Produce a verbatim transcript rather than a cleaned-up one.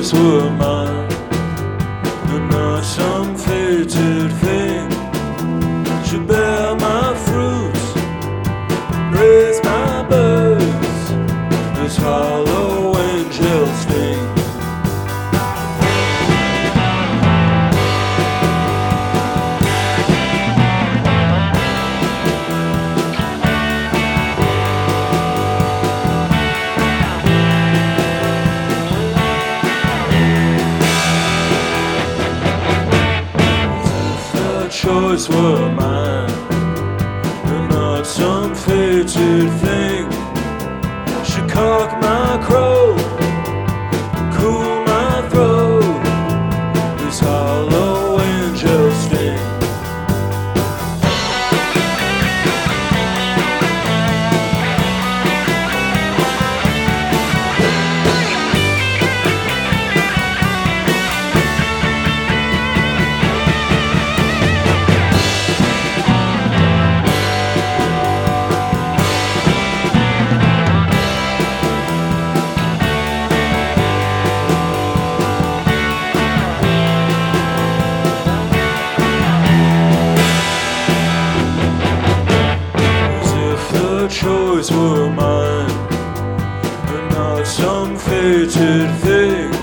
choice were mine, and not some fated thing, should bear my fruits, raise my birds, this hollow angel sting. Choice were mine, and not some fated thing, should cock my crow, cool my throat, this hollow angel sting. Choice were mine, and not some fated thing,